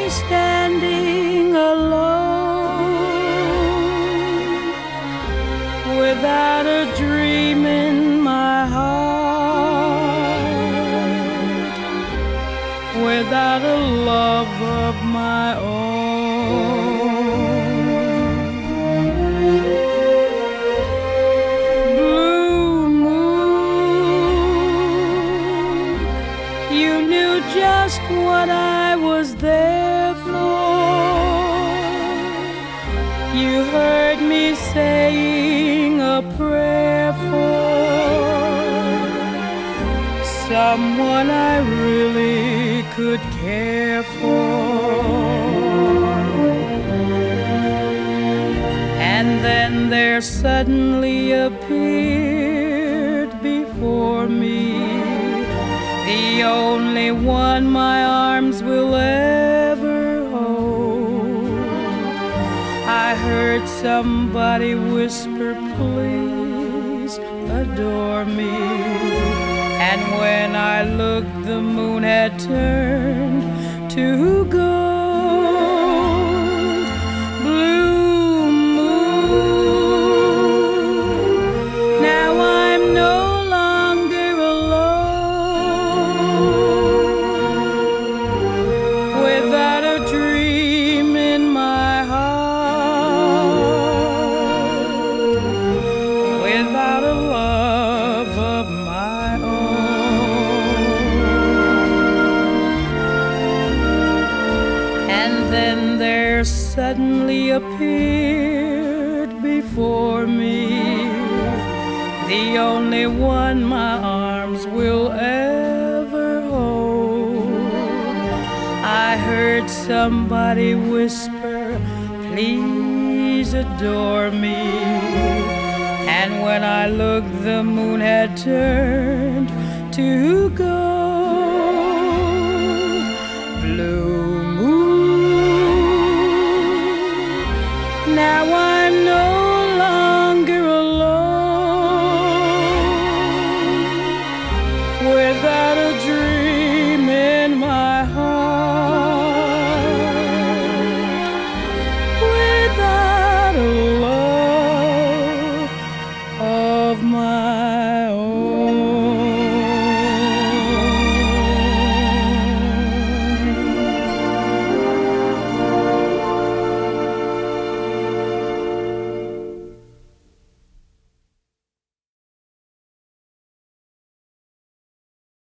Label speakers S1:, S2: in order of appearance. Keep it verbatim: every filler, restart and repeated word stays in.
S1: standing alone, without a dream in my heart, without a love of my own. Blue moon, you knew just what I was there for. You heard me saying a prayer for someone I really could care for. And then there suddenly appeared before me the only one my arms will ever hold. I heard somebody whisper, please adore me. And when I looked, the moon had turned to gold. Blue moon, now I'm no longer alone, without a dream in my heart, without a love of my own. And then there suddenly appeared before me the only one my arms will ever hold. I heard somebody whisper, please adore me. And when I looked, the moon had turned to gold.